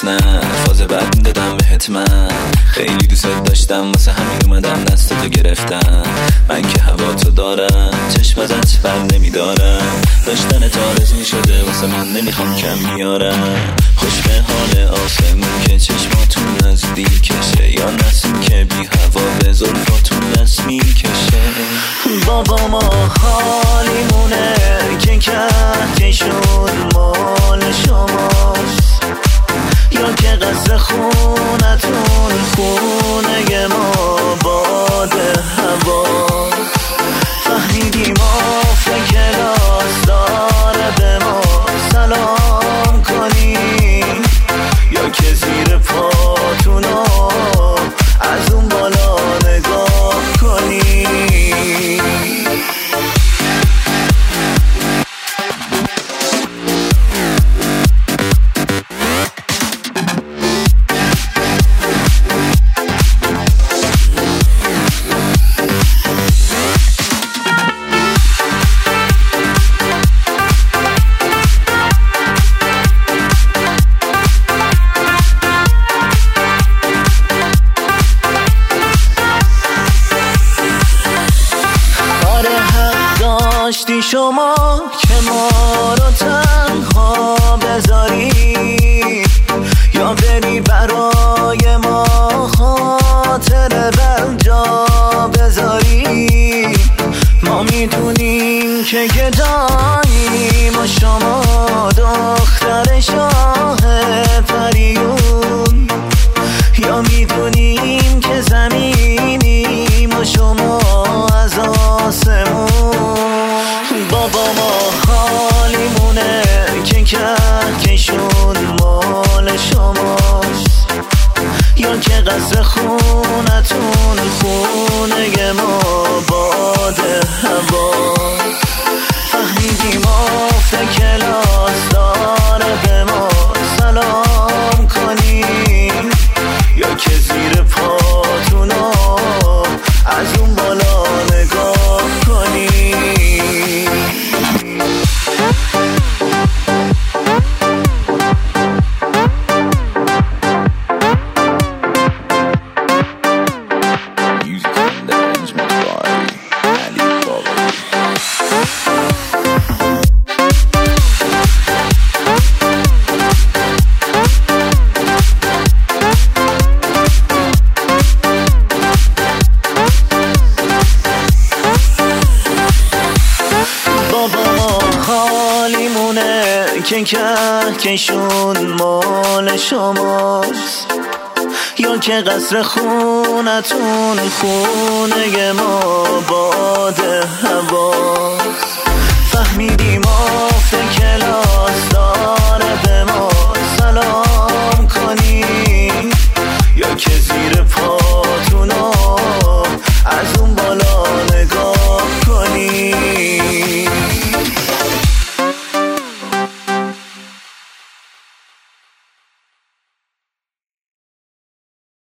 نه فاز بعد میدادم بهت من خیلی دوست داشتم واسه همین اومدم دستتو گرفتم من که هوا تو دارم چشم ازت بر نمیدارم داشتن تارز میشده واسه من نمیخوام کم میارم خوش به حال آسمون که چشماتون نزدیکشه یا نسیم که بی هوا به زلفاتون دست میکشه بابا ما حالیمونه که کهکشون مال شماست یا که قصر خونتون خونه ما باد هوا فهمیدیم آفه کلاس داره به ما سلام کنی یا که زیر پاتونو از اون بالا نگاه کنی داشتی شما که ما رو تنها بذاری یا بری برای ما خاطر بر جا بذاری ما میدونیم که گداییم و شما دختر شاه پریون یا میدونیم که زمینیم و شما از آسمون بابا ما حالیمونه که کهکشون مال شماست یا که قصر خونتون خونه ما باد هوا فهمیدیم آفه کلاس داره به ما سلام کنی یا که زیر پاتونو از اون بالا نگاه کنی که کهکشون مال شماست یا که قصر خونتون خونه ما باد هوا فهمیدیم آفه کلاس داره به ما سلام کنی یا که زیر پا